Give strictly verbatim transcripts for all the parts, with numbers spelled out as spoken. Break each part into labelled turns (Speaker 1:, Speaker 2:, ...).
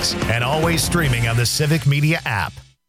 Speaker 1: Weekdays, and always streaming on the Civic Media app.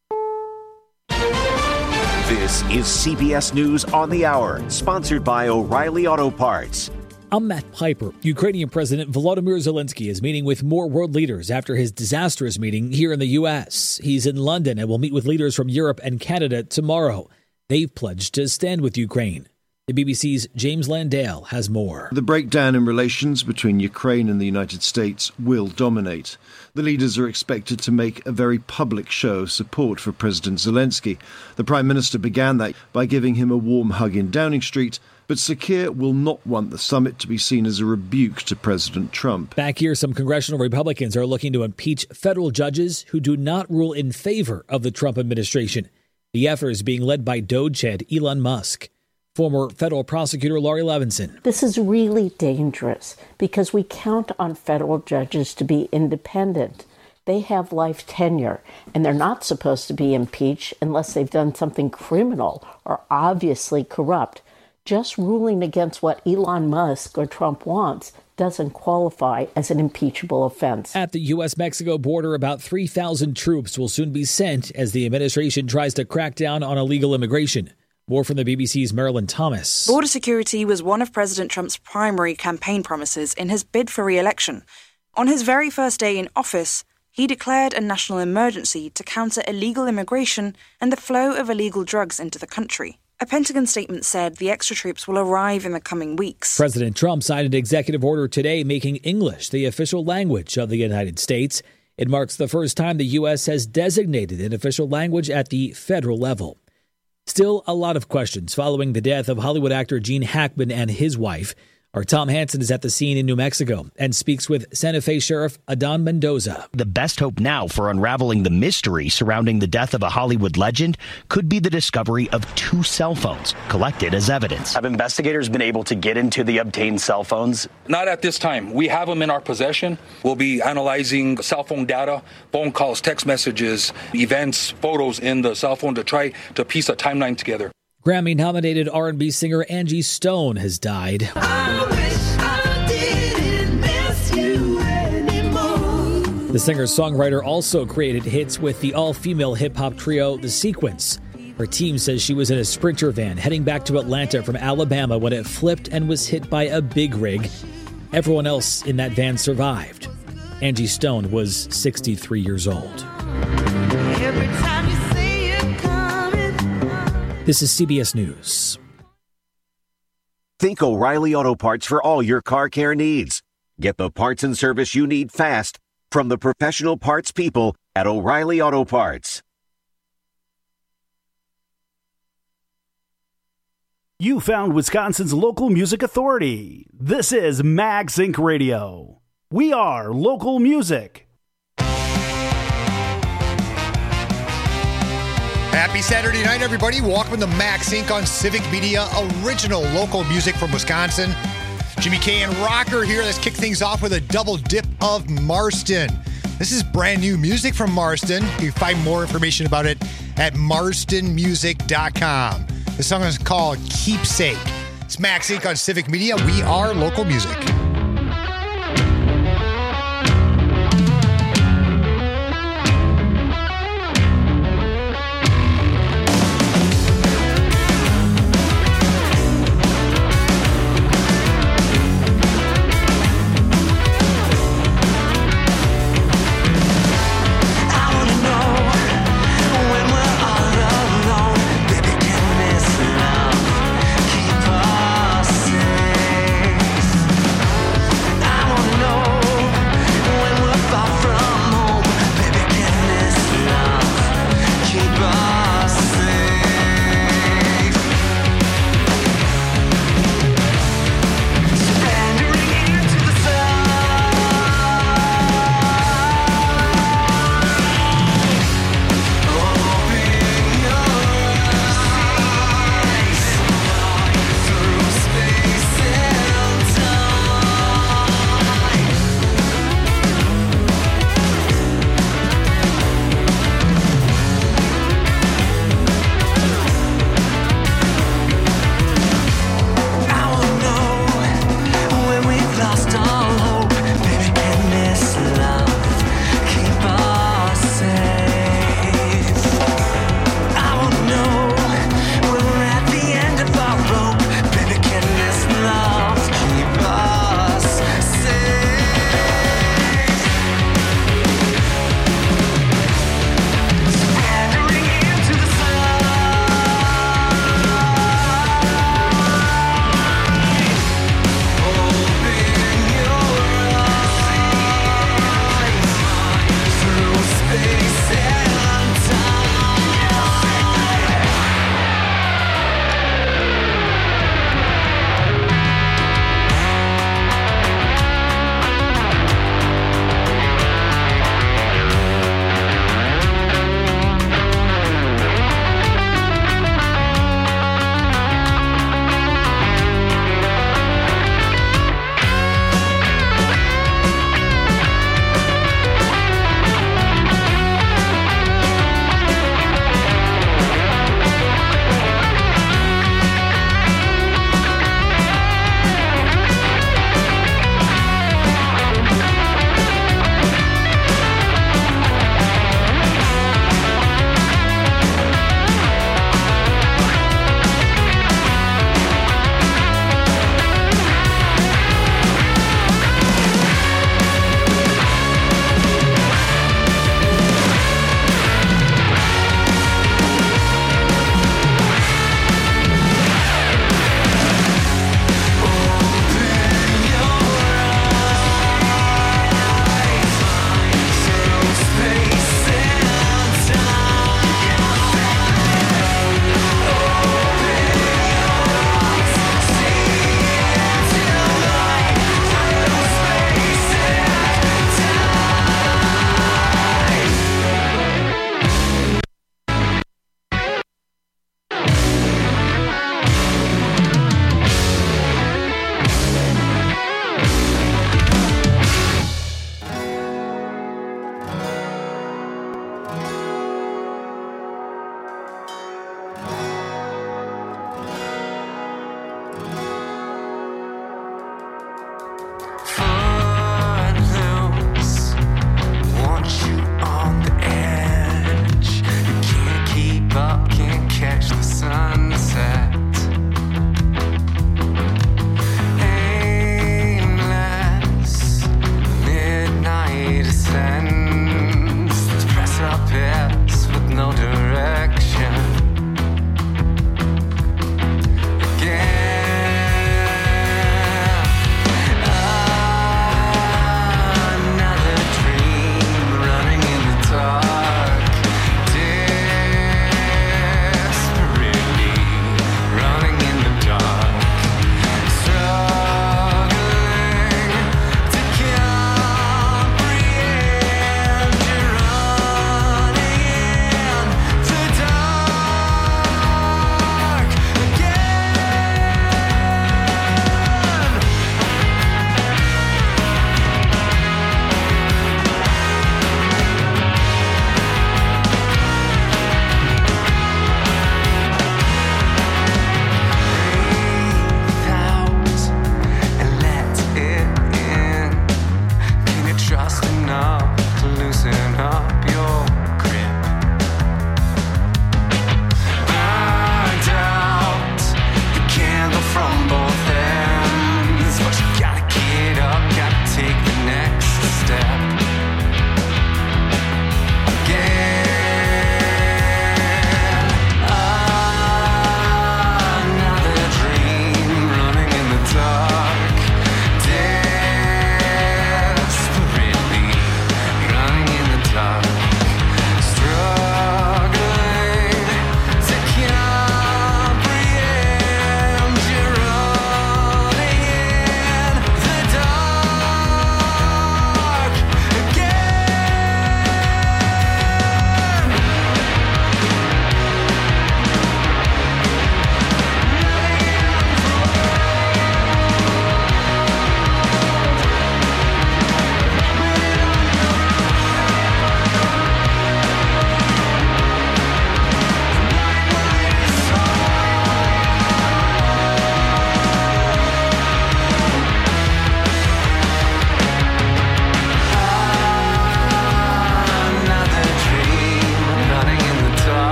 Speaker 2: This is C B S News on the Hour, sponsored by O'Reilly Auto Parts.
Speaker 3: I'm Matt Piper. Ukrainian President Volodymyr Zelensky is meeting with more world leaders after his disastrous meeting here in the U S. He's in London and will meet with leaders from Europe and Canada tomorrow. They've pledged to stand with Ukraine. The B B C's James Landale has more.
Speaker 4: The breakdown in relations between Ukraine and the United States will dominate. The leaders are expected to make a very public show of support for President Zelensky. The Prime Minister began that by giving him a warm hug in Downing Street, but Sir Keir will not want the summit to be seen as a rebuke to President Trump.
Speaker 3: Back here, some congressional Republicans are looking to impeach federal judges who do not rule in favor of the Trump administration. The effort is being led by Doge head Elon Musk. Former federal prosecutor Laurie Levinson.
Speaker 5: This is really dangerous because we count on federal judges to be independent. They have life tenure, and they're not supposed to be impeached unless they've done something criminal or obviously corrupt. Just ruling against what Elon Musk or Trump wants doesn't qualify as an impeachable offense.
Speaker 3: At the U S Mexico border, about three thousand troops will soon be sent as the administration tries to crack down on illegal immigration. More from the B B C's Marilyn Thomas.
Speaker 6: Border security was one of President Trump's primary campaign promises in his bid for re-election. On his very first day in office, he declared a national emergency to counter illegal immigration and the flow of illegal drugs into the country. A Pentagon statement said the extra troops will arrive in the coming weeks.
Speaker 3: President Trump signed an executive order today making English the official language of the United States. It marks the first time the U S has designated an official language at the federal level. Still a lot of questions following the death of Hollywood actor Gene Hackman and his wife. Our Tom Hansen is at the scene in New Mexico and speaks with Santa Fe Sheriff Adon Mendoza.
Speaker 7: The best hope now for unraveling the mystery surrounding the death of a Hollywood legend could be the discovery of two cell phones collected as evidence.
Speaker 8: Have investigators been able to get into the obtained cell phones?
Speaker 9: Not at this time. We have them in our possession. We'll be analyzing cell phone data, phone calls, text messages, events, photos in the cell phone to try to piece a timeline together.
Speaker 3: Grammy-nominated R and B singer Angie Stone has died.
Speaker 10: I wish I didn't miss you anymore.
Speaker 3: The singer-songwriter also created hits with the all-female hip-hop trio The Sequence. Her team says she was in a Sprinter van heading back to Atlanta from Alabama when it flipped and was hit by a big rig. Everyone else in that van survived. Angie Stone was sixty-three years old.
Speaker 10: Every time you see it coming.
Speaker 3: This is C B S News.
Speaker 2: Think O'Reilly Auto Parts for all your car care needs. Get the parts and service you need fast from the professional parts people at O'Reilly Auto Parts.
Speaker 11: You found Wisconsin's local music authority. This is MagSync Radio. We are local music.
Speaker 12: Happy Saturday night, everybody. Welcome to MagSync on Civic Media, original local music from Wisconsin. Jimmy K and Rocker here. Let's kick things off with a double dip of Marston. This is brand new music from Marston. You can find more information about it at marston music dot com. The song is called Keepsake. It's MagSync on Civic Media. We are local music.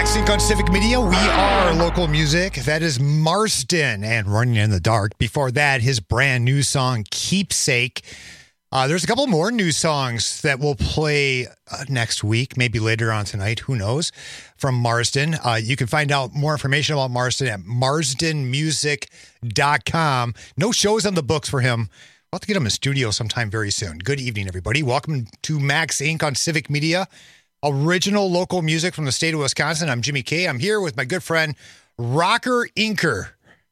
Speaker 12: MaxInc on Civic Media. We are local music. That is Marsden and Running in the Dark. Before that, his brand new song, Keepsake. Uh, there's a couple more new songs that we'll play uh, next week, maybe later on tonight. Who knows? From Marsden. Uh, you can find out more information about Marsden at marsden music dot com. No shows on the books for him. We'll have to get him in studio sometime very soon. Good evening, everybody. Welcome to MaxInc on Civic Media. Original local music from the state of Wisconsin. I'm Jimmy K. I'm here with my good friend, Rocker Inker.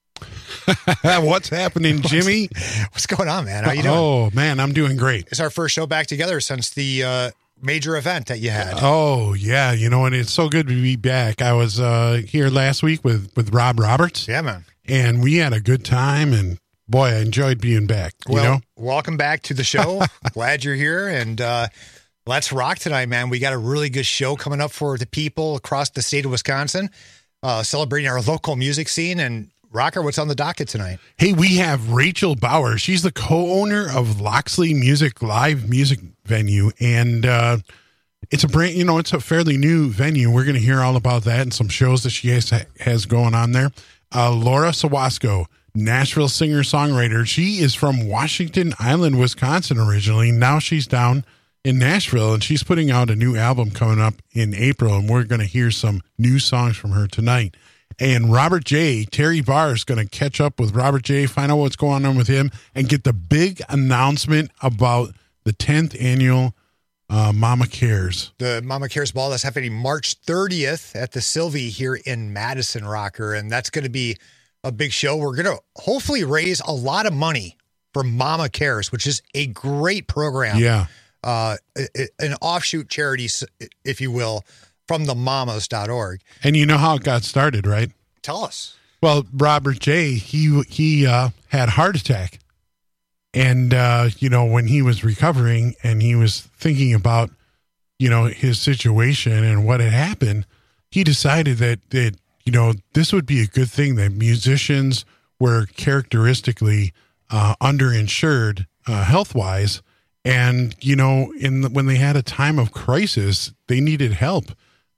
Speaker 13: What's happening, Jimmy?
Speaker 12: What's going on, man? How you doing?
Speaker 13: Oh, man, I'm doing great.
Speaker 12: It's our first show back together since the uh, major event that you had.
Speaker 13: Oh, yeah. You know, and it's so good to be back. I was uh, here last week with, with Rob Roberts.
Speaker 12: Yeah, man.
Speaker 13: And we had a good time, and boy, I enjoyed being back. You
Speaker 12: well,
Speaker 13: know?
Speaker 12: Welcome back to the show. Glad you're here, and uh, let's rock tonight, man. We got a really good show coming up for the people across the state of Wisconsin, uh, celebrating our local music scene. And Rocker, what's on the docket tonight?
Speaker 13: Hey, we have Rachel Bauer. She's the co-owner of Loxley Music Live Music Venue, and uh, it's a brand, you know, it's a fairly new venue. We're going to hear all about that and some shows that she has, has going on there. Uh, Laura Sawasco, Nashville singer-songwriter. She is from Washington Island, Wisconsin originally. Now she's down in Nashville, and she's putting out a new album coming up in April, and we're going to hear some new songs from her tonight. And Robert J., Terry Barr is going to catch up with Robert J., find out what's going on with him, and get the big announcement about the tenth annual uh, Mama Cares.
Speaker 12: The Mama Cares Ball that's happening March thirtieth at the Sylvie here in Madison, Rocker, and that's going to be a big show. We're going to hopefully raise a lot of money for Mama Cares, which is a great program.
Speaker 13: Yeah.
Speaker 12: Uh, an offshoot charity, if you will, from the mamas dot org.
Speaker 13: And you know how it got started, right?
Speaker 12: Tell us.
Speaker 13: Well, Robert J., he he uh, had a heart attack. And, uh, you know, when he was recovering and he was thinking about, you know, his situation and what had happened, he decided that, that, you know, this would be a good thing that musicians were characteristically uh, underinsured uh, health-wise. And, you know, in the, when they had a time of crisis, they needed help.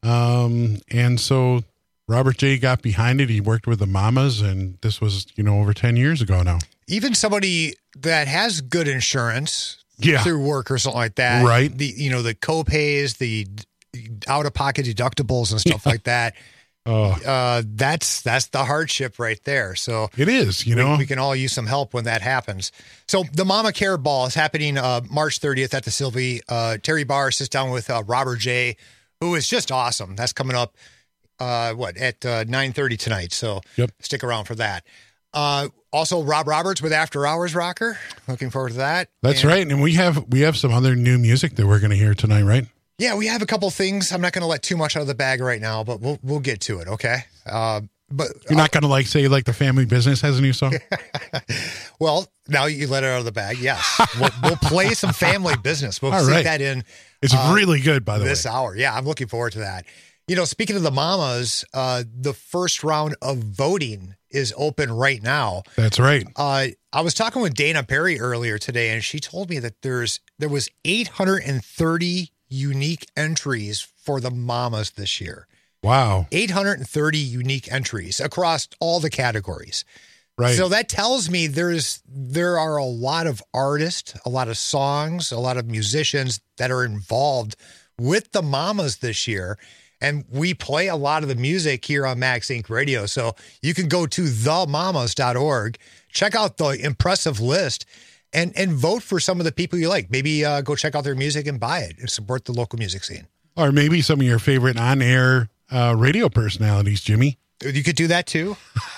Speaker 13: Um, and so Robert J. got behind it. He worked with the Mamas, and this was, you know, over ten years ago now.
Speaker 12: Even somebody that has good insurance
Speaker 13: yeah.
Speaker 12: through work or something like that.
Speaker 13: Right.
Speaker 12: The, you know, the co-pays, the out-of-pocket deductibles and stuff
Speaker 13: yeah.
Speaker 12: like that.
Speaker 13: Oh.
Speaker 12: Uh, that's that's the hardship right there. So
Speaker 13: it is, you know,
Speaker 12: we, we can all use some help when that happens. So the Mama Care Ball is happening uh, March thirtieth at the Sylvie. Uh, Terry Barr sits down with uh, Robert J., who is just awesome. That's coming up, uh, what, at uh, nine thirty tonight. So
Speaker 13: yep.
Speaker 12: stick around for that. Uh, also, Rob Roberts with After Hours Rocker. Looking forward to that.
Speaker 13: That's
Speaker 12: and,
Speaker 13: right. And we have we have some other new music that we're going to hear tonight, right?
Speaker 12: Yeah, we have a couple things. I'm not going to let too much out of the bag right now, but we'll we'll get to it, okay? Uh, but
Speaker 13: You're not going to like say like the Family Business has a new song?
Speaker 12: Well, now you let it out of the bag, yes. we'll, we'll play some Family Business. We'll
Speaker 13: All
Speaker 12: stick
Speaker 13: right.
Speaker 12: that in.
Speaker 13: It's
Speaker 12: uh,
Speaker 13: really good, by the
Speaker 12: this
Speaker 13: way.
Speaker 12: This hour. Yeah, I'm looking forward to that. You know, speaking of the Mamas, uh, the first round of voting is open right now.
Speaker 13: That's right.
Speaker 12: Uh, I was talking with Dana Perry earlier today, and she told me that there's there was eight hundred thirty unique entries for the Mamas this year.
Speaker 13: Wow.
Speaker 12: eight hundred thirty unique entries across all the categories.
Speaker 13: Right.
Speaker 12: So that tells me there's there are a lot of artists, a lot of songs, a lot of musicians that are involved with the Mamas this year. And we play a lot of the music here on MaxInc Radio. So you can go to the mamas dot org, check out the impressive list, and and vote for some of the people you like. Maybe uh, go check out their music and buy it and support the local music scene.
Speaker 13: Or maybe some of your favorite on-air uh, radio personalities, Jimmy.
Speaker 12: You could do that too.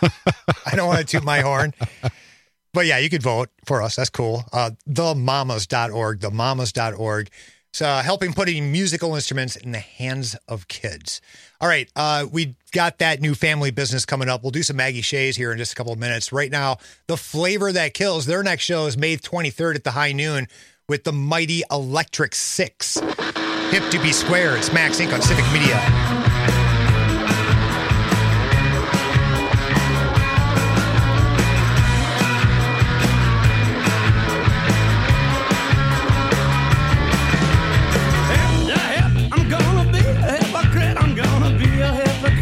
Speaker 12: I don't want to toot my horn. But yeah, you could vote for us. That's cool. Uh, the mamas dot org, the mamas dot org. It's uh, helping putting musical instruments in the hands of kids. All right, uh, we got that new Family Business coming up. We'll do some Maggie Shays here in just a couple of minutes. Right now, The Flavor That Kills, their next show is May twenty-third at the High Noon with the mighty Electric Six. Hip to be square. It's MaxInc on Civic Media.
Speaker 10: I'm gonna be a hypocrite. I'm gonna be a hypocrite.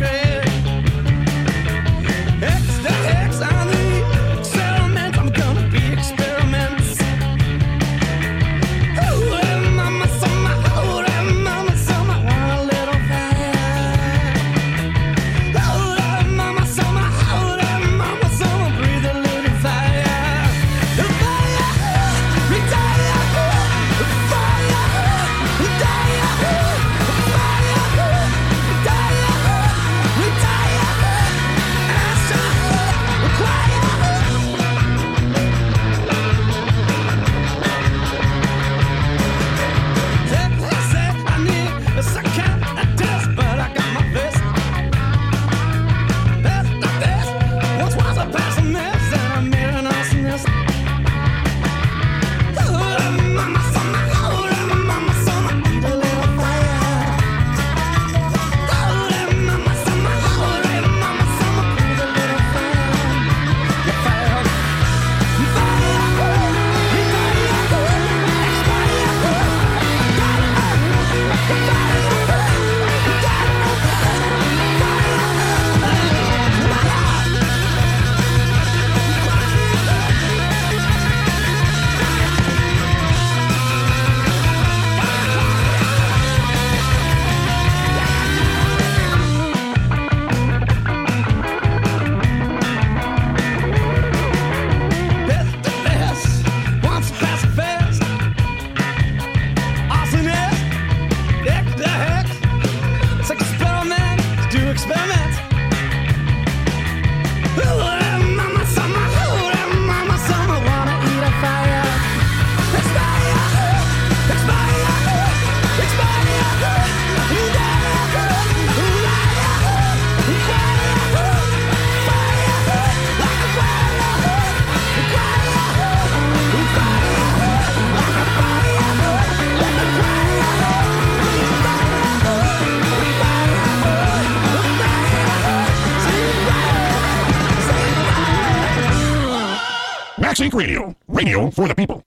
Speaker 14: MaxInc Radio. Radio for the people.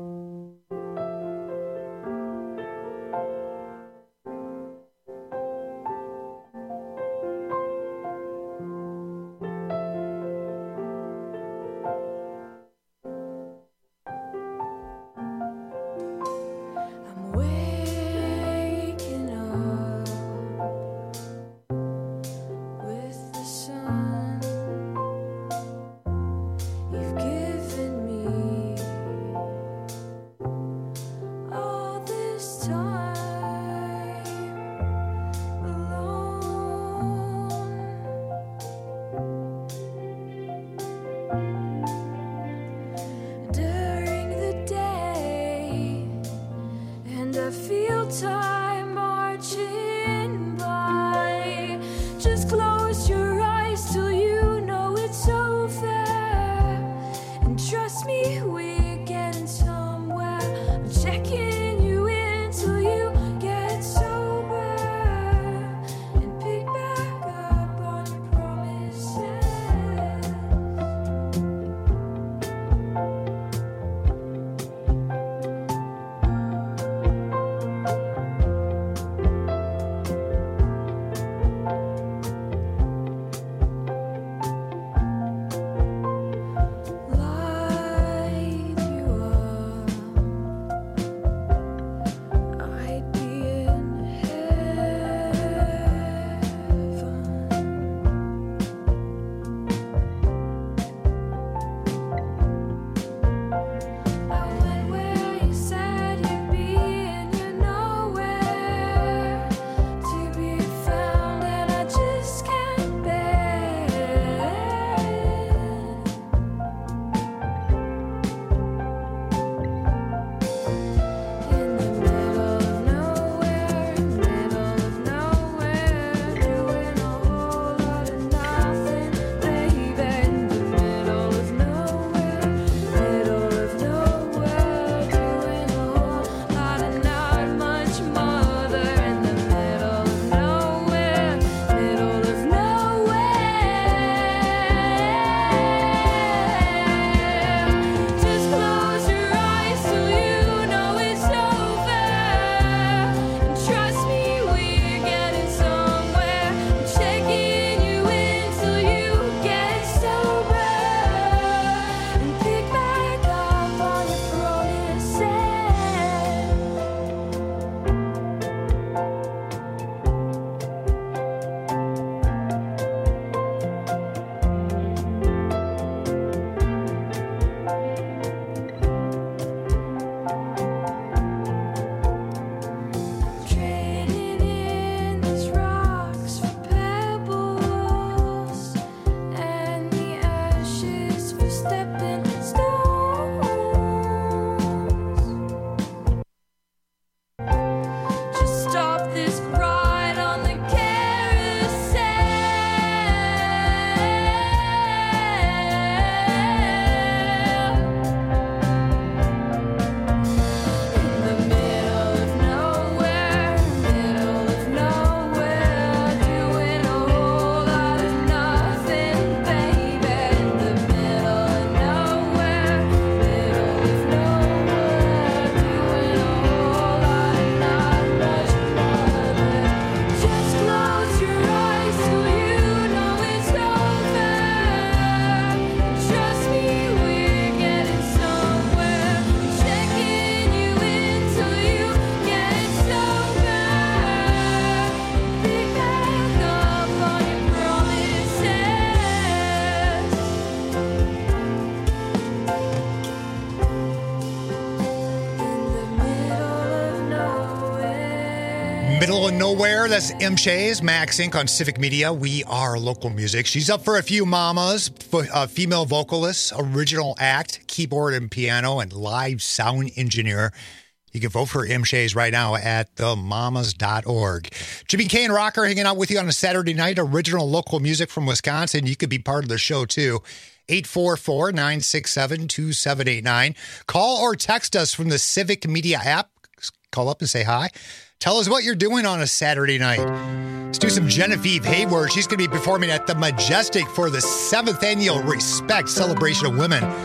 Speaker 12: Middle of Nowhere, that's M. Shays, MaxInc on Civic Media. We are local music. She's up for a few mamas, uh, female vocalist, original act, keyboard and piano, and live sound engineer. You can vote for M. Shays right now at the mamas dot org. Jimmy K and Rocker hanging out with you on a Saturday night. Original local music from Wisconsin. You could be part of the show, too. eight four four, nine six seven, two seven eight nine. Call or text us from the Civic Media app. Call up and say hi. Tell us what you're doing on a Saturday night. Let's do some Genevieve Hayward. She's going to be performing at the Majestic for the seventh annual Respect Celebration of Women.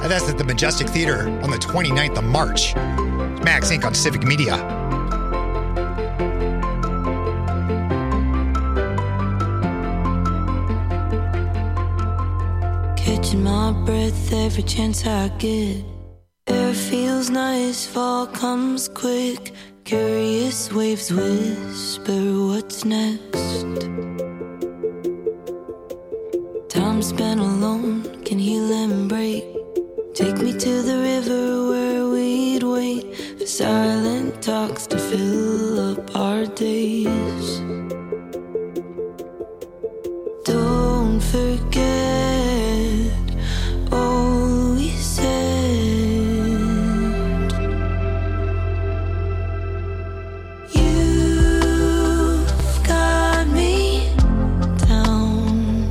Speaker 12: And that's at the Majestic Theater on the twenty-ninth of March. Max Incorporated on Civic Media.
Speaker 10: Catching my breath every chance I get. Air feels nice, fall comes quick. Curious waves whisper what's next. Time spent alone can heal and break. Take me to the river where we'd wait for silent talks to fill up our days. Don't forget all we said. You've got me down.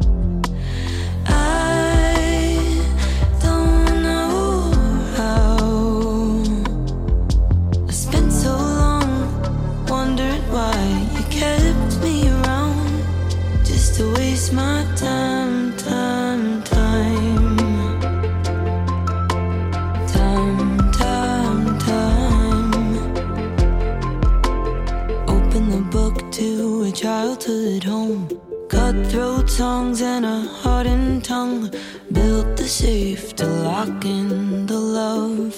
Speaker 10: I don't know how. I spent so long wondering why you kept me around, just to waste my time, time, time. Time, time, time. Open the book to a childhood home. Cutthroat songs and a hardened tongue. Built the safe to lock in the love.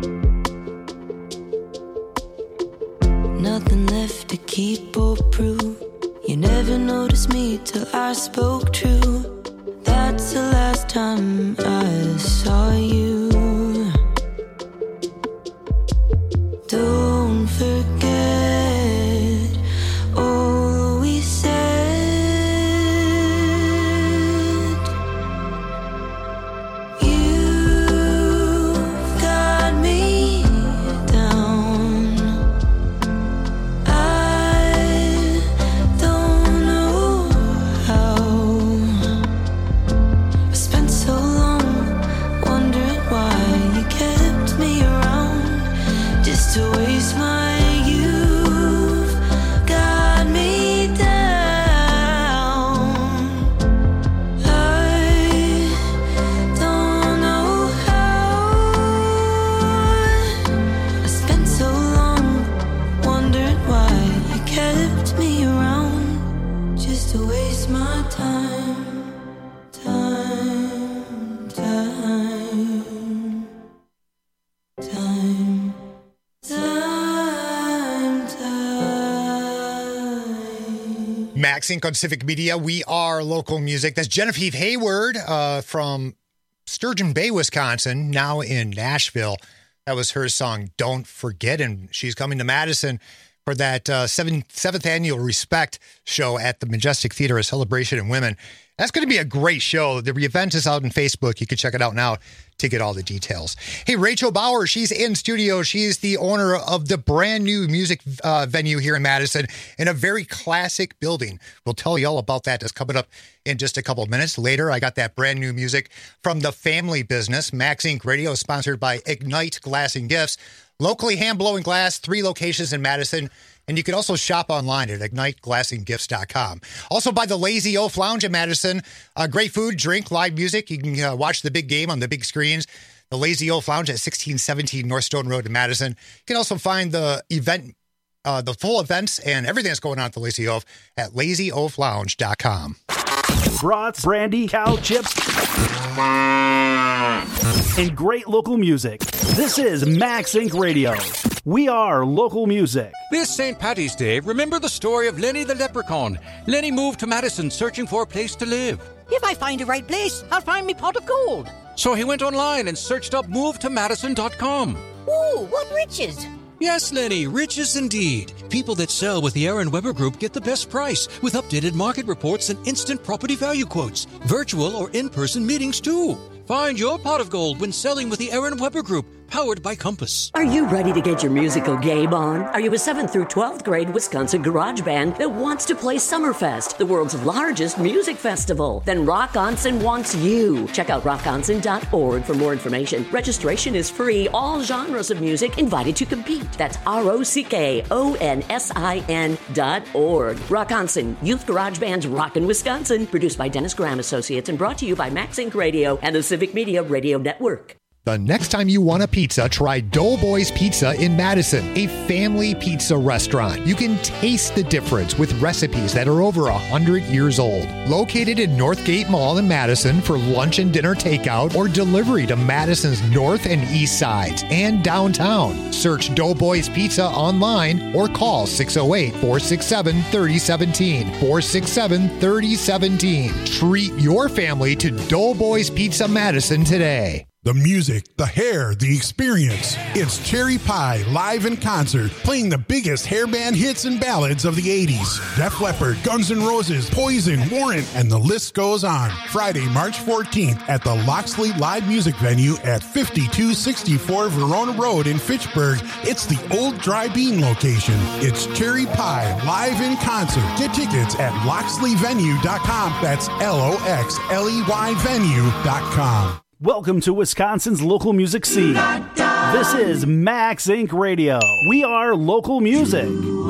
Speaker 10: Nothing left to keep or prove. You never noticed me till I spoke true. That's the last time I saw you. Don't forget all we said. You've got me down. I don't know how. I spent so long wondering why you kept me around, just to waste my youth. Got me down. I don't know how. I spent so long wondering why you kept me around, just to waste my time, time, time, time, time, time.
Speaker 12: Max Incorporated on Civic Media. We are local music. That's Genevieve Hayward uh, from Sturgeon Bay, Wisconsin, now in Nashville. That was her song, Don't Forget. And she's coming to Madison for that uh, seventh, seventh annual Respect show at the Majestic Theater, a celebration of women. That's going to be a great show. The event is out on Facebook. You can check it out now to get all the details. Hey, Rachel Bauer, she's in studio. She's the owner of the brand new music uh, venue here in Madison in a very classic building. We'll tell you all about that. That's coming up in just a couple of minutes. Later, I got that brand new music from the family business. Max Incorporated Radio, sponsored by Ignite Glass and Gifts. Locally hand-blowing glass, three locations in Madison. And you can also shop online at ignite glass and gifts dot com. Also by the Lazy Oaf Lounge in Madison. Uh, great food, drink, live music. You can uh, watch the big game on the big screens. The Lazy Oaf Lounge at sixteen seventeen North Stone Road in Madison. You can also find the event, uh, the full events and everything that's going on at the Lazy Oaf at lazy oaf lounge dot com.
Speaker 11: Brats, brandy, cow chips, and great local music. This is Max Incorporated Radio. We are local music.
Speaker 15: This Saint Paddy's Day, remember the story of Lenny the Leprechaun. Lenny moved to Madison searching for a place to live.
Speaker 16: If I find the right place, I'll find me pot of gold.
Speaker 15: So he went online and searched up move to madison dot com.
Speaker 16: Ooh, what riches!
Speaker 15: Yes, Lenny, riches indeed. People that sell with the Aaron Weber Group get the best price with updated market reports and instant property value quotes. Virtual or in-person meetings, too. Find your pot of gold when selling with the Aaron Weber Group. powered by Compass.
Speaker 17: Are you ready to get your musical game on? Are you a seventh through twelfth grade Wisconsin garage band that wants to play Summerfest, the world's largest music festival? Then Rock Onsen wants you. Check out rock onsen dot org for more information. Registration is free. All genres of music invited to compete. That's R O C K O N S I N dot org. Rock Onsen, Youth Garage Band's Rockin' Wisconsin. Produced by Dennis Graham Associates and brought to you by Max Inc Radio and the Civic Media Radio Network.
Speaker 12: The next time you want a pizza, try Doughboys Pizza in Madison, a family pizza restaurant. You can taste the difference with recipes that are over one hundred years old. Located in Northgate Mall in Madison for lunch and dinner takeout or delivery to Madison's north and east sides and downtown. Search Doughboys Pizza online or call six oh eight, four six seven, three oh one seven, four six seven, three oh one seven. Treat your family to Doughboys Pizza Madison today.
Speaker 13: The music, the hair, the experience. It's Cherry Pie live in concert, playing the biggest hair band hits and ballads of the eighties. Def Leppard, Guns N' Roses, Poison, Warrant, and the list goes on. Friday, March fourteenth at the Loxley Live Music Venue at fifty-two sixty-four Verona Road in Fitchburg. It's the old Dry Bean location. It's Cherry Pie live in concert. Get tickets at loxley venue dot com. That's L O X L E Y venue dot com.
Speaker 11: Welcome to Wisconsin's local music scene. This is Max Inc Radio. We are local music.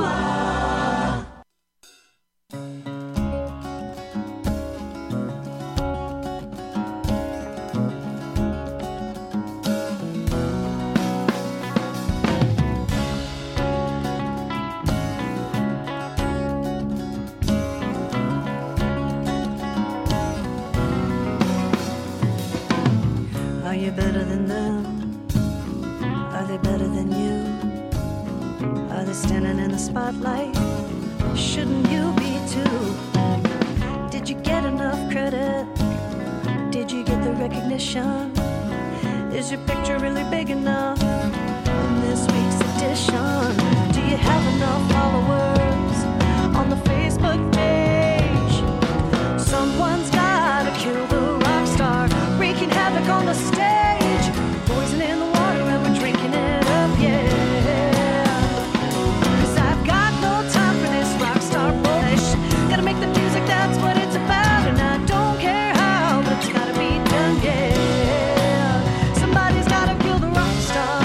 Speaker 18: Are you better than them? Are they better than you? Are they standing in the spotlight? Shouldn't you be too? Did you get enough credit? Did you get the recognition? Is your picture really big enough in this week's edition? Do you have enough followers on the Facebook page? Someone's gotta kill the rock star, wreaking havoc on the stage. Poison in the water and we're drinking it up, yeah. 'Cause I've got no time for this rock star bullshit. Gotta make the music, that's what it's about. And I don't care how, but it's gotta be done, yeah. Somebody's gotta kill the rock star.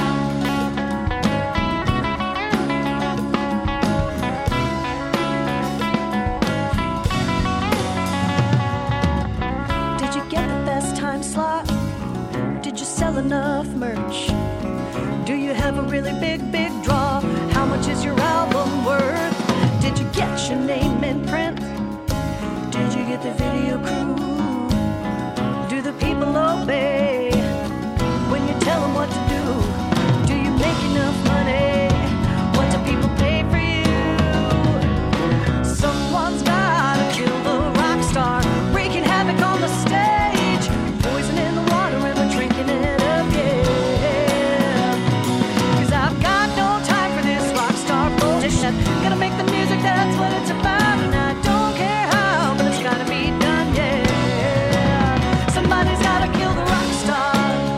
Speaker 18: Did you get the best time slot? Did you sell enough merch? Do you have a really big, big draw? How much is your album worth? Did you get your name in print? Did you get the video crew? Do the people obey when you tell them what to do? Do you make enough money? What do people pay for you? Someone's gotta kill the rock star, wreaking havoc on the stage. Poison in the water and we're drinking it up, yeah. 'Cause I've got no time for this rock star bullshit. Gotta make the music, that's what it's about. And I don't care how, but it's gotta be done, yeah. Somebody's gotta kill the rock star.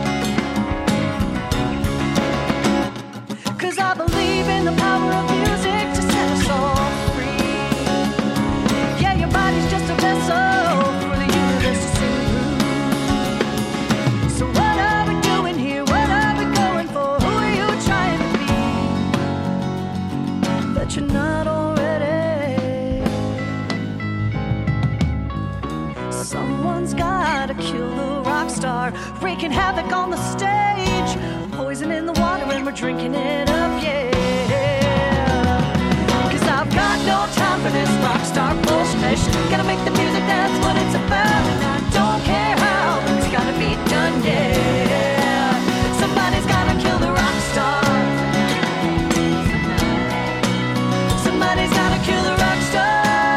Speaker 18: 'Cause I believe in the power of music to set us all free. Yeah, your body's just a vessel for the universe to sing through. So what are we doing here? What are we going for? Who are you trying to be that you're not already? Someone's gotta kill the rock star, wreaking havoc on the stage. Poison in the water and we're drinking it up, yeah. 'Cause I've got no time for this rock star bullshit. Gotta make the music, that's what it's about. And I don't care how, but it's gotta be done, yeah. Somebody's gotta kill the rock star. Somebody's gotta kill the rock star.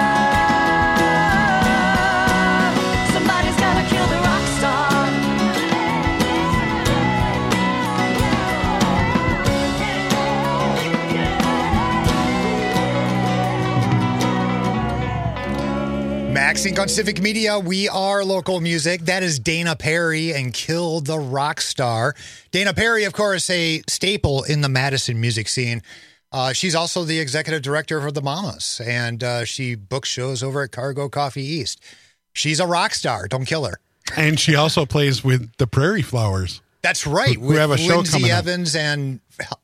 Speaker 18: Somebody's gotta kill the rock star.
Speaker 12: MaxInc on Civic Media. We are local music. That is Dana Perry and Kill the Rock Star. Dana Perry, of course, a staple in the Madison music scene. Uh, she's also the executive director for the Mamas, and uh, she books shows over at Cargo Coffee East. She's a rock star. Don't kill her.
Speaker 13: And she also plays with the Prairie Flowers.
Speaker 12: That's right.
Speaker 13: We have a show
Speaker 12: Lindsay
Speaker 13: coming
Speaker 12: Evans up. and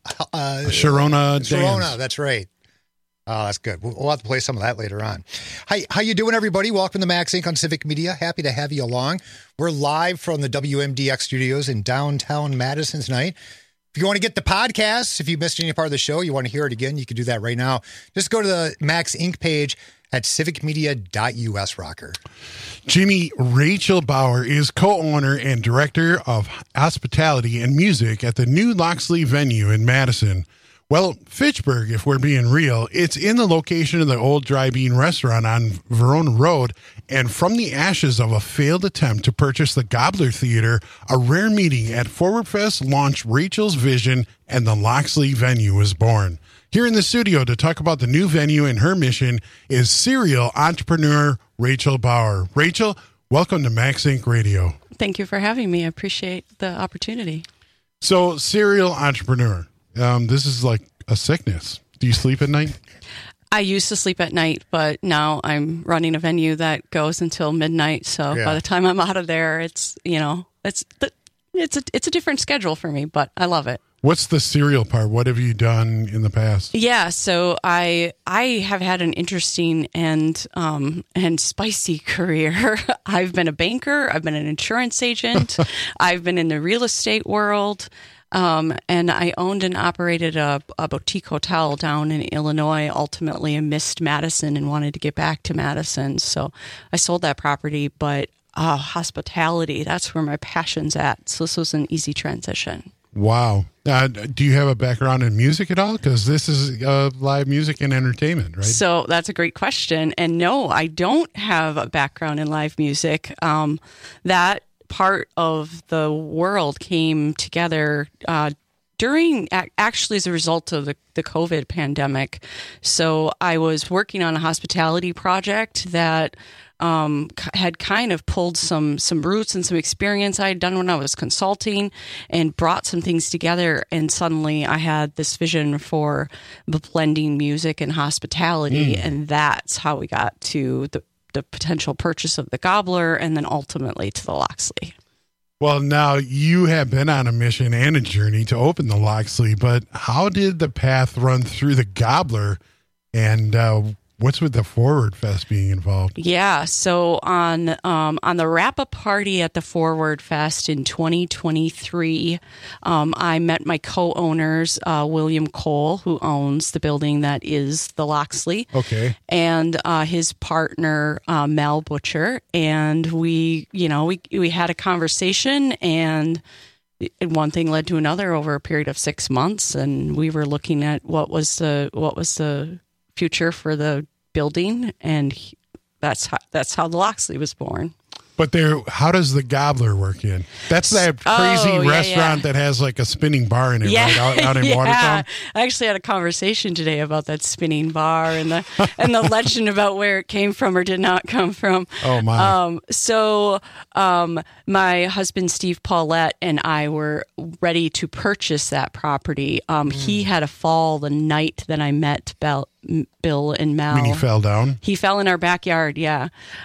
Speaker 12: uh,
Speaker 13: Sharona
Speaker 12: Sharona,
Speaker 13: Dance.
Speaker 12: that's right. Oh, that's good. We'll, we'll have to play some of that later on. Hi, how you doing, everybody? Welcome to MaxInc on Civic Media. Happy to have you along. We're live from the W M D X studios in downtown Madison tonight. If you want to get the podcast, if you missed any part of the show, you want to hear it again, you can do that right now. Just go to the MaxInc page at civic media dot U S, Rocker.
Speaker 13: Jimmy, Rachel Bauer is co-owner and director of hospitality and music at the new Loxley venue in Madison. Well, Fitchburg, if we're being real, it's in the location of the old Dry Bean restaurant on Verona Road, and from the ashes of a failed attempt to purchase the Gobbler Theater, a rare meeting at Forward Fest launched Rachel's vision, and the Loxley venue was born. Here in the studio to talk about the new venue and her mission is serial entrepreneur Rachel Bauer. Rachel, welcome to MaxInc Radio.
Speaker 19: Thank you for having me. I appreciate the opportunity.
Speaker 13: So, serial entrepreneur. Um, this is like a sickness. Do you sleep at night?
Speaker 19: I used to sleep at night, but now I'm running a venue that goes until midnight. So
Speaker 13: Yeah.
Speaker 19: by the time I'm out of there, it's, you know, it's it's a it's a different schedule for me, but I love it.
Speaker 13: What's the serial part? What have you done in the past?
Speaker 19: Yeah, so I I have had an interesting and um and spicy career. I've been a banker. I've been an insurance agent. I've been in the real estate world. Um, and I owned and operated a, a boutique hotel down in Illinois. Ultimately, I missed Madison and wanted to get back to Madison. So I sold that property, but uh, hospitality, that's where my passion's at. So this was an easy transition.
Speaker 13: Wow. Uh, do you have a background in music at all? Because this is uh, live music and entertainment, right?
Speaker 19: So that's a great question. And no, I don't have a background in live music. Um, that part of the world came together uh, during, actually as a result of the, the COVID pandemic. So I was working on a hospitality project that um, had kind of pulled some some roots and some experience I had done when I was consulting and brought some things together. And suddenly I had this vision for blending music and hospitality. Mm. And that's how we got to the the potential purchase of the Gobbler, and then ultimately to the Loxley.
Speaker 13: Well, now you have been on a mission and a journey to open the Loxley, but how did the path run through the Gobbler, and uh, what's with the Forward Fest being involved?
Speaker 19: Yeah, so on um, on the wrap-up party at the Forward Fest in twenty twenty-three, um, I met my co-owners, uh, William Cole, who owns the building that is the Loxley,
Speaker 13: okay,
Speaker 19: and uh, his partner, uh, Mel Butcher, and we, you know, we we had a conversation, and one thing led to another over a period of six months, and we were looking at what was the what was the future for the building, and he, that's how, that's how the Loxley was born.
Speaker 13: But there, how does the Gobbler work in? That's that crazy
Speaker 19: oh, yeah,
Speaker 13: restaurant
Speaker 19: yeah.
Speaker 13: that has like a spinning bar in it,
Speaker 19: yeah,
Speaker 13: right? Out, out in
Speaker 19: yeah.
Speaker 13: Watertown?
Speaker 19: I actually had a conversation today about that spinning bar and the and the legend about where it came from or did not come from.
Speaker 13: Oh, my.
Speaker 19: Um, so um, my husband, Steve Paulette, and I were ready to purchase that property. Um, mm. He had a fall the night that I met Bell. Bill and Mel.
Speaker 13: When he fell down?
Speaker 19: He fell in our backyard, yeah,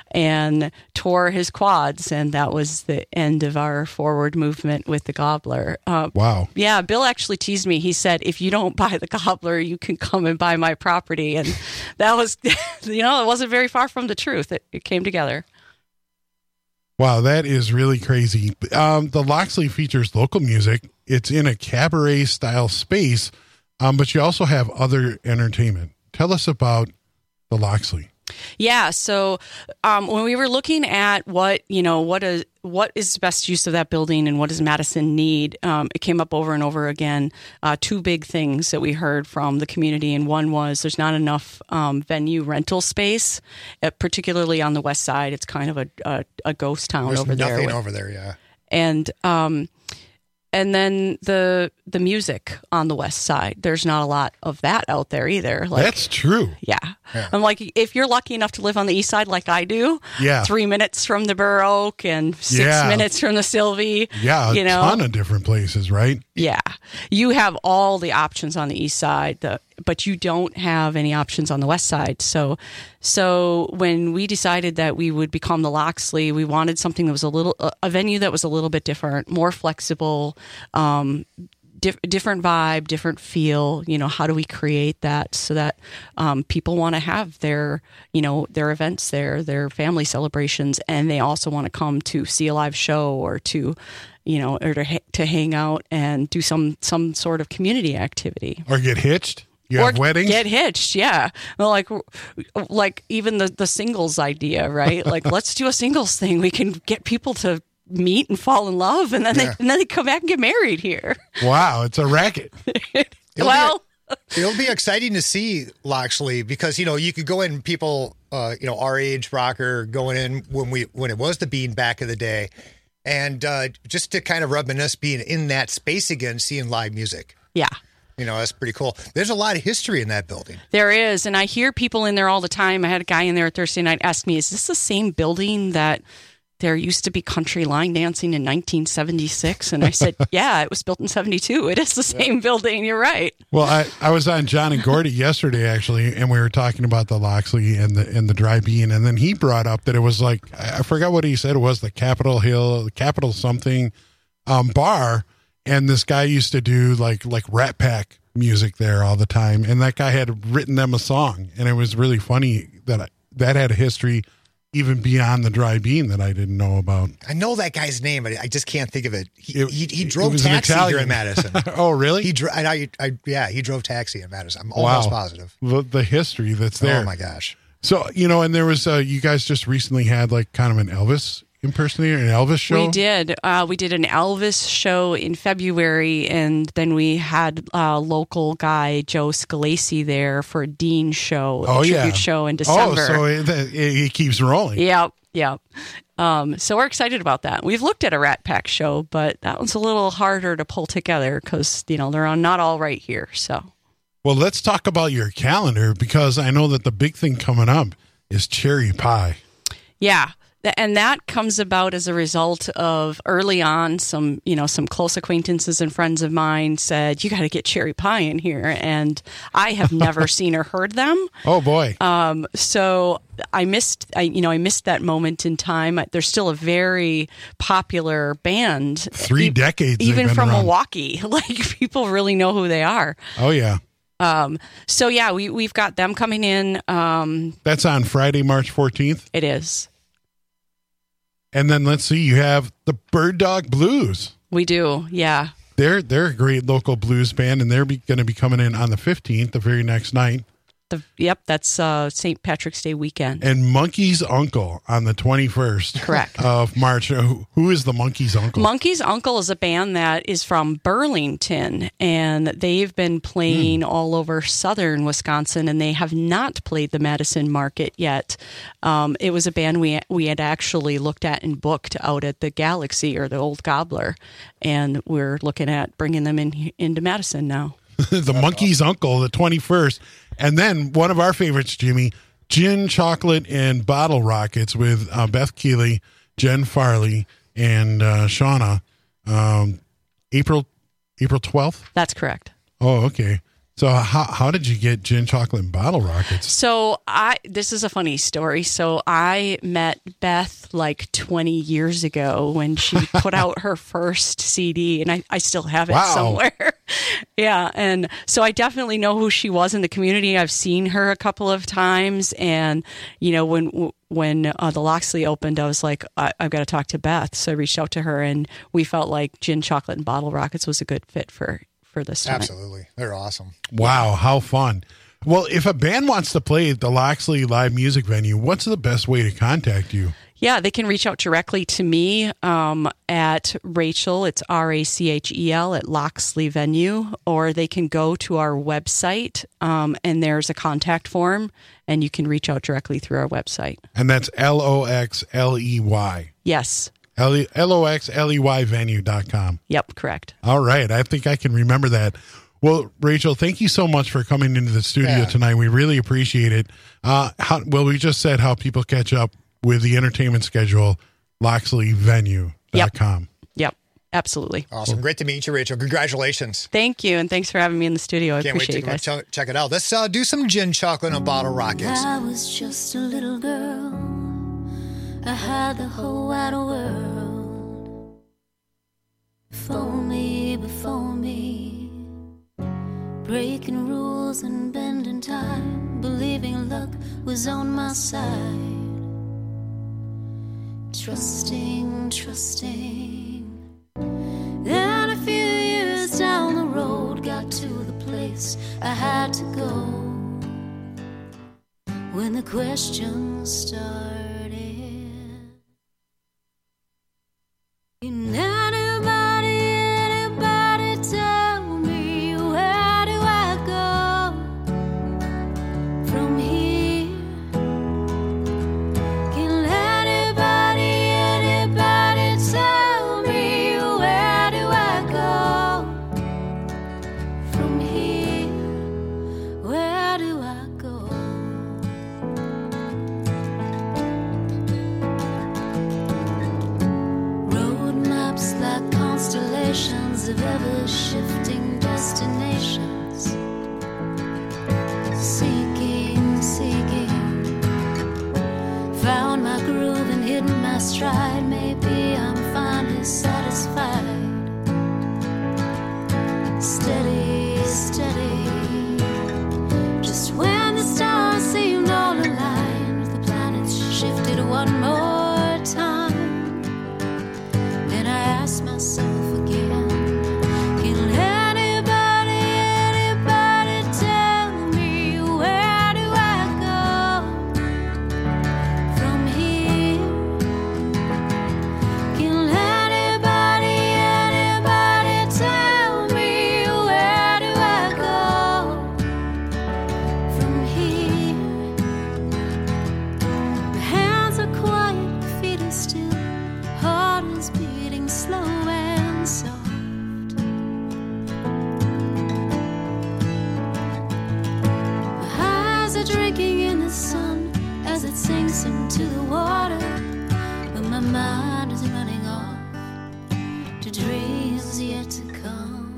Speaker 19: and tore his quads, and that was the end of our forward movement with the Gobbler. Uh,
Speaker 13: wow.
Speaker 19: Yeah, Bill actually teased me. He said, if you don't buy the Gobbler, you can come and buy my property. And that was, you know, it wasn't very far from the truth. It, it came together.
Speaker 13: Wow, that is really crazy. Um, the Loxley features local music. It's in a cabaret-style space, um, but you also have other entertainment. Tell us about the Loxley.
Speaker 19: Yeah, so um, when we were looking at what, you know, what is what is the best use of that building and what does Madison need, um, it came up over and over again. Uh, two big things that we heard from the community, and one was there's not enough um, venue rental space, uh, particularly on the west side. It's kind of a a, a ghost town
Speaker 12: there's
Speaker 19: over there.
Speaker 12: Nothing over there, yeah.
Speaker 19: And um, and then the the music on the west side. There's not a lot of that out there either. Like,
Speaker 13: That's true.
Speaker 19: Yeah.
Speaker 13: yeah.
Speaker 19: I'm like, if you're lucky enough to live on the east side like I do,
Speaker 13: yeah.
Speaker 19: three minutes from the Burr Oak and six
Speaker 13: yeah.
Speaker 19: minutes from the Sylvie.
Speaker 13: Yeah, a
Speaker 19: you know?
Speaker 13: ton of different places, right?
Speaker 19: Yeah. You have all the options on the east side, the, but you don't have any options on the west side. So so when we decided that we would become the Loxley, we wanted something that was a little, a venue that was a little bit different, more flexible, um, Dif- different vibe, different feel. You know, how do we create that so that um, people want to have their, you know, their events there, their family celebrations, and they also want to come to see a live show or to, you know, or to ha- to hang out and do some some sort of community activity
Speaker 13: or get hitched. You
Speaker 19: or
Speaker 13: have weddings?
Speaker 19: Get hitched, yeah. Well, like, like even the the singles idea, right? Like, let's do a singles thing. We can get people to meet and fall in love, and then
Speaker 12: Yeah.
Speaker 19: they and then they come back and get married here.
Speaker 13: Wow, it's a racket.
Speaker 12: It'll
Speaker 19: well,
Speaker 12: be, it'll be exciting to see Loxley because you know you could go in people, uh, you know, our age rocker going in when we when it was the Bean back in the day, and uh, just to kind of reminisce being in that space again, seeing live music.
Speaker 19: Yeah.
Speaker 12: You know, that's pretty cool. There's a lot of history in that building.
Speaker 19: There is, and I hear people in there all the time. I had a guy in there Thursday night ask me, "Is this the same building that there used to be country line dancing in nineteen seventy-six?" And I said, yeah, it was built in seventy-two. It is the same building. You're right.
Speaker 13: Well, I, I was on John and Gordy yesterday, actually, and we were talking about the Loxley and the and the Dry Bean, and then he brought up that it was like, I forgot what he said it was, the Capitol Hill, the Capitol something um, bar, and this guy used to do like like Rat Pack music there all the time, and that guy had written them a song, and it was really funny that I, that had a history even beyond the Dry Bean that I didn't know about.
Speaker 12: I know that guy's name, but I just can't think of it. He
Speaker 13: It-
Speaker 12: he, he
Speaker 13: it
Speaker 12: drove
Speaker 13: was an
Speaker 12: taxi
Speaker 13: Italian.
Speaker 12: here in Madison.
Speaker 13: Oh, really?
Speaker 12: He dro- and I, I yeah, he drove taxi in Madison. I'm almost
Speaker 13: Wow.
Speaker 12: positive.
Speaker 13: The, the history that's there.
Speaker 12: Oh my gosh.
Speaker 13: So, you know, and there was, uh, you guys just recently had like kind of an Elvis impersonator, an Elvis show.
Speaker 19: We did. Uh, we did an Elvis show in February, and then we had a local guy, Joe Scalesi, there for a Dean show, a
Speaker 13: Oh,
Speaker 19: tribute
Speaker 13: yeah.
Speaker 19: show in December.
Speaker 13: Oh, so it, it, it keeps rolling.
Speaker 19: Yep, yep. Um, so we're excited about that. We've looked at a Rat Pack show, but that one's a little harder to pull together because, you know, they're on not all right here. So
Speaker 13: Well, let's talk about your calendar because I know that the big thing coming up is cherry pie.
Speaker 19: yeah. Th- And that comes about as a result of early on, some, you know, some close acquaintances and friends of mine said, you got to get cherry pie in here. And I have never seen or heard them.
Speaker 13: Oh, boy.
Speaker 19: Um, so I missed, I, you know, I missed that moment in time. They're still a very popular band.
Speaker 13: Three
Speaker 19: E-
Speaker 13: decades they've
Speaker 19: Even
Speaker 13: been
Speaker 19: from
Speaker 13: around.
Speaker 19: Milwaukee. Like, people really know who they are.
Speaker 13: Oh, yeah.
Speaker 19: Um, so yeah, we, we've got them coming in. Um,
Speaker 13: That's on Friday, March fourteenth.
Speaker 19: it is.
Speaker 13: And then let's see, you have the Bird Dog Blues.
Speaker 19: We do. Yeah.
Speaker 13: They're they're a great local blues band, and they're going to be coming in on the fifteenth, the very next night.
Speaker 19: The, yep. That's, uh, Saint Patrick's Day weekend.
Speaker 13: And Monkey's Uncle on the twenty-first
Speaker 19: Correct.
Speaker 13: of March. Who, who is the Monkey's Uncle?
Speaker 19: Monkey's Uncle is a band that is from Burlington, and they've been playing
Speaker 13: Hmm.
Speaker 19: all over southern Wisconsin, and they have not played the Madison market yet. Um, it was a band we we had actually looked at and booked out at the Galaxy or the Old Gobbler, and we're looking at bringing them in into Madison now.
Speaker 13: The Monkey's Uncle, the twenty-first. And then one of our favorites, Jimmy, Gin, Chocolate, and Bottle Rockets with uh, Beth Keeley, Jen Farley, and uh, Shauna. Um, April April twelfth?
Speaker 19: That's correct.
Speaker 13: Oh, okay. So how how did you get Gin, Chocolate, and Bottle Rockets?
Speaker 19: So I this is a funny story. So I met Beth like twenty years ago when she put out her first C D, and I, I still have it
Speaker 13: Wow.
Speaker 19: somewhere. Yeah, and so I definitely know who she was in the community. I've seen her a couple of times, and you know when when uh, the Loxley opened, I was like, I, I've got to talk to Beth. So I reached out to her, and we felt like Gin, Chocolate, and Bottle Rockets was a good fit for for this time.
Speaker 12: Absolutely. They're awesome.
Speaker 13: Wow, how fun. Well, if a band wants to play at the Loxley Live Music Venue, what's the best way to contact you?
Speaker 19: Yeah, they can reach out directly to me um, at Rachel. It's R A C H E L at Loxley Venue, or they can go to our website um, and there's a contact form, and you can reach out directly through our website.
Speaker 13: And that's L O X L E Y.
Speaker 19: Yes.
Speaker 13: L O X L E Y venue dot com.
Speaker 19: Yep, correct.
Speaker 13: All right. I think I can remember that. Well, Rachel, thank you so much for coming into the studio
Speaker 12: Yeah.
Speaker 13: tonight. We really appreciate it. Uh, how, well, we just said how people catch up with the entertainment schedule, Loxley Venue dot com.
Speaker 19: Yep. Yep, absolutely.
Speaker 12: Awesome. Great to meet you, Rachel. Congratulations.
Speaker 19: Thank you, and thanks for having me in the studio. I
Speaker 12: Can't wait
Speaker 19: appreciate
Speaker 12: to
Speaker 19: you guys.
Speaker 12: go ch- check it out. Let's uh, do some gin, chocolate, and a bottle rockets.
Speaker 10: I was just a little girl. I had the whole wide world before me, before me. Breaking rules and bending time, believing luck was on my side. Trusting, trusting. Then a few years down the road, got to the place I had to go. When the questions started, can anybody, anybody tell me where do I go from here? Can anybody, anybody tell me where do I go from here? Where do I go? Road maps like constellations of ever-shifting destinations. Seeking, seeking. Found my groove and hidden my stride. Maybe I'm finally satisfied. Steady, steady. Just when the stars seemed all aligned, the planets shifted one more time. Then I asked myself again, can anybody, anybody tell me where do I go from here? Can anybody, anybody tell me where do I go from here? My hands are quiet, the feet are still, heart is beating slow and soft. My eyes are drinking in the sun as it sinks into the water, but my mind is running off to dreams yet to come.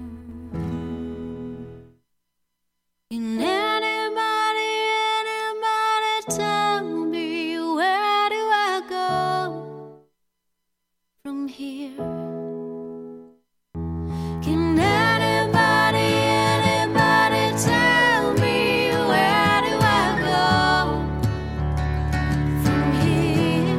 Speaker 10: Can anybody, anybody tell me where do I go from here? Can anybody, anybody tell me where do I go from here?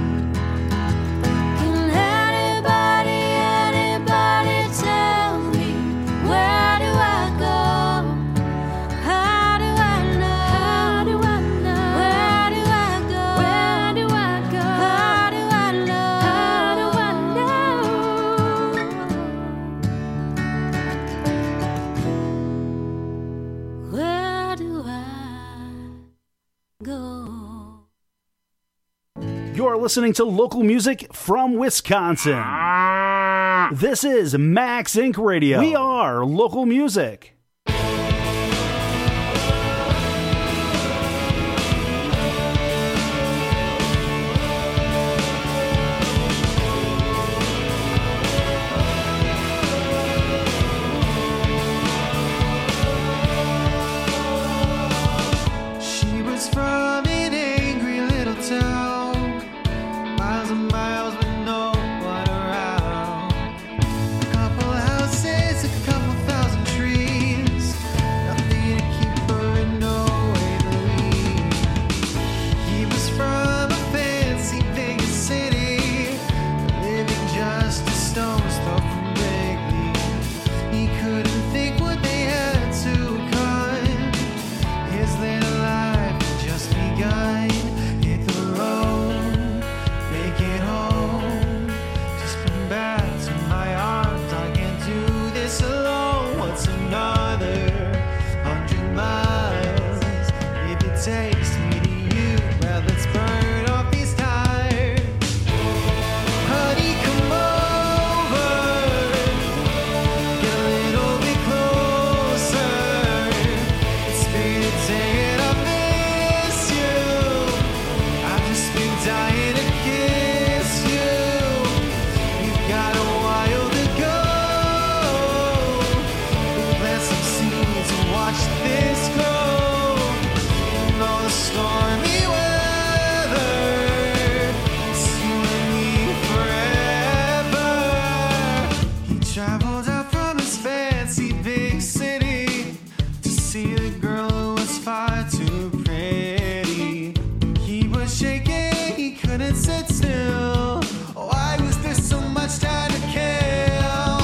Speaker 10: Can anybody, anybody tell me where do I go? How do I know? How do I know? Where do I go? Where do I go? How do I know? How do I know? Where do I go?
Speaker 11: You're listening to local music from Wisconsin. This is Max Inc Radio. We are local music.
Speaker 20: She was from an angry little town, miles and miles with no one around. A couple houses, a couple thousand trees. the stormy weather, it's you and me forever. He traveled out from his fancy big city to see the girl who was far too pretty. He was shaking, he couldn't sit still. Why was there so much time to kill?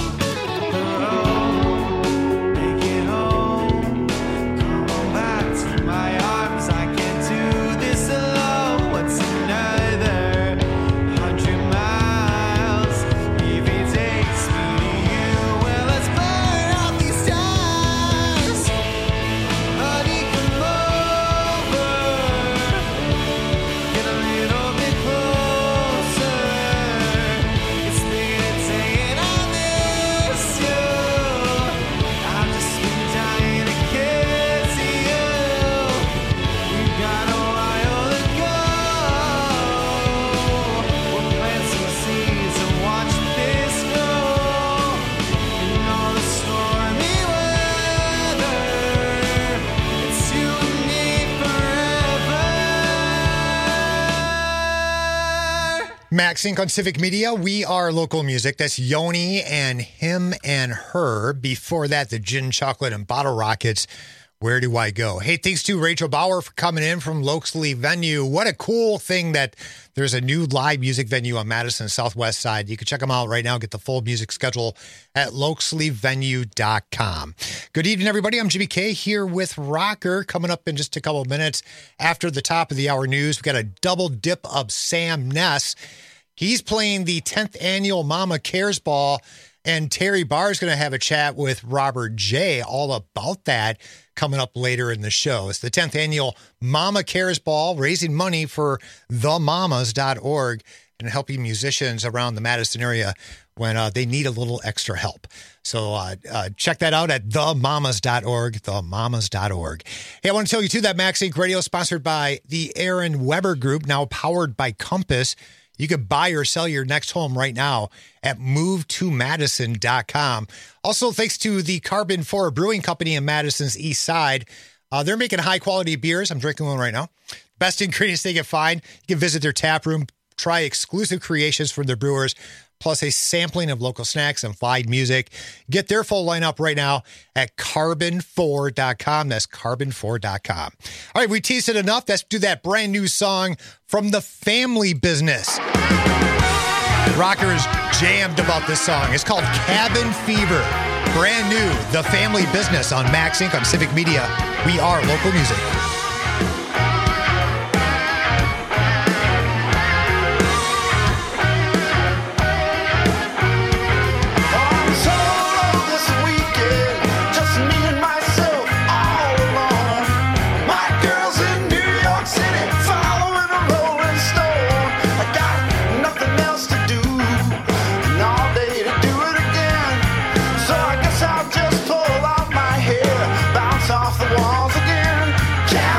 Speaker 20: Make it home, come on back to my arms. I can't do this alone. What's another hundred miles? If it takes me to you, well, let's burn out these stars. Honey, come over, get a little bit closer. It's been a day and I miss you. I've just been dying to kiss you. We've got a while to go. We'll plant some seeds and watch this grow. In all the stormy weather, it's you and me forever.
Speaker 12: Max Inc on Civic Media. We are local music. That's Yoni and Him and Her. Before that, the Gin Chocolate and Bottle Rockets. Where do I go? Hey, thanks to Rachel Bauer for coming in from Loxley Venue. What a cool thing that there's a new live music venue on Madison Southwest side. You can check them out right now. Get the full music schedule at loxley venue dot com. Good evening, everybody. I'm Jimmy K here with Rocker. Coming up in just a couple of minutes after the top of the hour news, we got a double dip of Sam Ness. He's playing the tenth annual Mama Cares Ball, and Terry Barr is going to have a chat with Robert J. all about that coming up later in the show. It's the tenth annual Mama Cares Ball, raising money for the mamas dot org and helping musicians around the Madison area when uh, they need a little extra help. So uh, uh, check that out at the mamas dot org, the mamas dot org. Hey, I want to tell you, too, that Max Inc Radio is sponsored by the Aaron Weber Group, now powered by Compass. You can buy or sell your next home right now at move to madison dot com. Also, thanks to the Carbon four Brewing Company in Madison's East Side. Uh, they're making high-quality beers. I'm drinking one right now. Best ingredients they can find. You can visit their tap room, try exclusive creations from their brewers, plus a sampling of local snacks and live music. Get their full lineup right now at carbon four dot com. That's carbon four dot com. All right, we teased it enough. Let's do that brand new song from The Family Business. Rockers jammed about this song. It's called Cabin Fever. Brand new, The Family Business on Max Inc on Civic Media. We are local music.
Speaker 20: Off the walls again.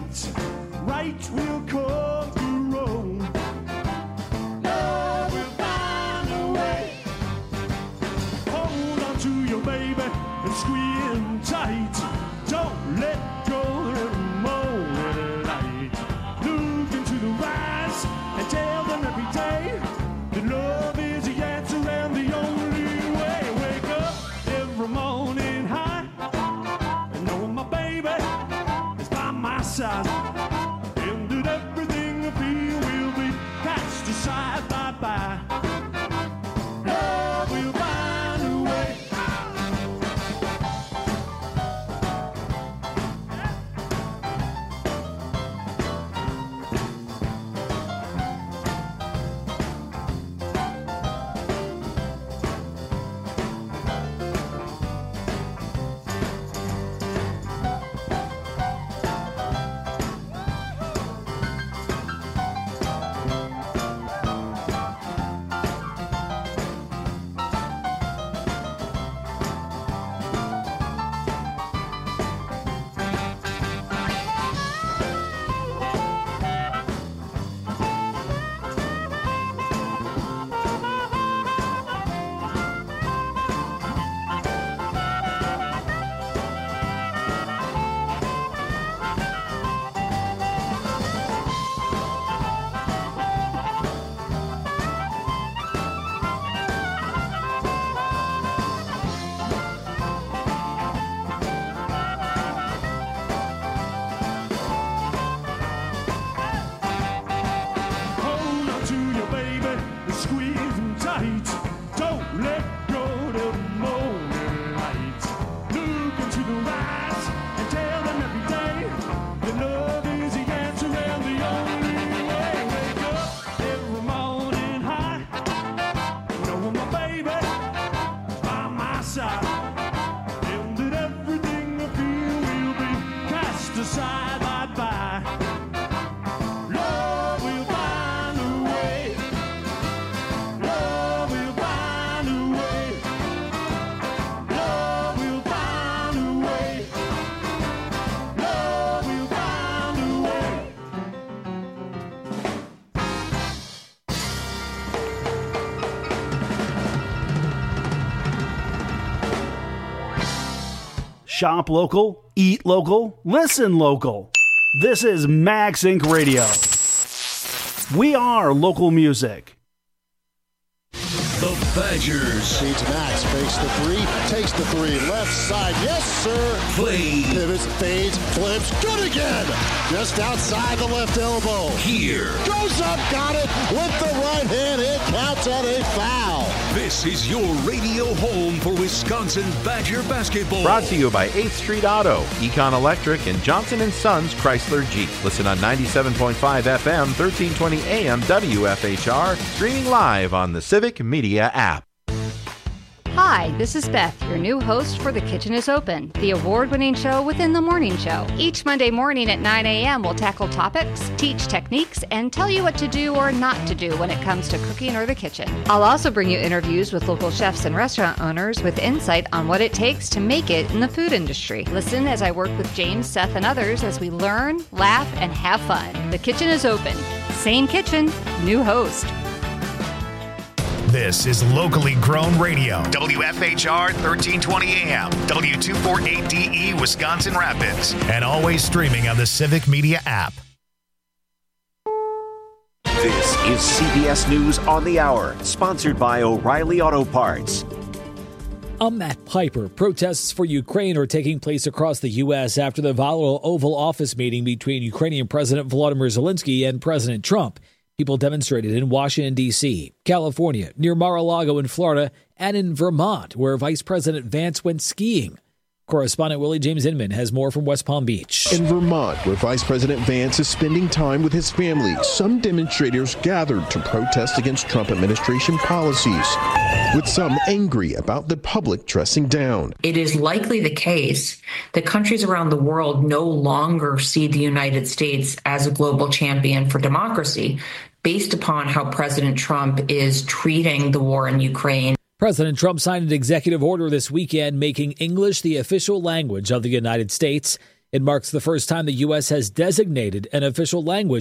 Speaker 11: right, right will conquer wrong. Love will find a way. Hold on to your baby and squeeze him tight. Don't let go of the morning light. Look into the eyes and tell them every day that love is the answer and the only way. Wake up every morning high and know my baby is by my side. And that everything I feel will be cast aside. Bye-bye. Love will find a way. Hold on to your baby and squeeze him tight. Don't let go of the morning light. Look into the eyes and tell them every day that love is the answer and the only way. Wake up every morning high, knowing my baby is by my side, and that everything I feel will be cast aside. Bye-bye. Love will find a way. Love will find a way. Love will find a way. Love will find a way. Shop local, eat local, listen local. This is Max Inc Radio. We are local music.
Speaker 21: The Badgers.
Speaker 22: Feeds Max, fakes the three, takes the three, left side, yes sir.
Speaker 21: Play.
Speaker 22: Pivots, fades, flips, good again. Just outside the left elbow.
Speaker 21: Here.
Speaker 22: Goes up, got it with the right hand. It counts on a foul.
Speaker 21: This is your radio home for Wisconsin Badger basketball.
Speaker 23: Brought to you by eighth Street Auto, Econ Electric, and Johnson and Sons Chrysler Jeep. Listen on ninety-seven point five F M, thirteen twenty A M W F H R, streaming live on the Civic Media app.
Speaker 24: Hi, this is Beth, your new host for The Kitchen is Open, the award-winning show within the morning show. Each Monday morning at nine A M, we'll tackle topics, teach techniques, and tell you what to do or not to do when it comes to cooking or the kitchen. I'll also bring you interviews with local chefs and restaurant owners with insight on what it takes to make it in the food industry. Listen as I work with James, Seth, and others as we learn, laugh, and have fun. The Kitchen is Open. Same kitchen, new host.
Speaker 1: This is locally grown radio. W F H R thirteen twenty A M, W two forty-eight D E Wisconsin Rapids, and always streaming on the Civic Media app.
Speaker 2: This is C B S News on the Hour, sponsored by O'Reilly Auto Parts.
Speaker 3: I'm Matt Piper. Protests for Ukraine are taking place across the U S after the volatile Oval Office meeting between Ukrainian President Volodymyr Zelensky and President Trump. People demonstrated in Washington, D C, California, near Mar-a-Lago in Florida, and in Vermont, where Vice President Vance went skiing. Correspondent Willie James Inman has more from West Palm Beach.
Speaker 25: In Vermont, where Vice President Vance is spending time with his family, some demonstrators gathered to protest against Trump administration policies, with some angry about the public dressing down.
Speaker 26: It is likely the case that countries around the world no longer see the United States as a global champion for democracy, based upon how President Trump is treating the war in Ukraine.
Speaker 3: President Trump signed an executive order this weekend making English the official language of the United States. It marks the first time the U S has designated an official language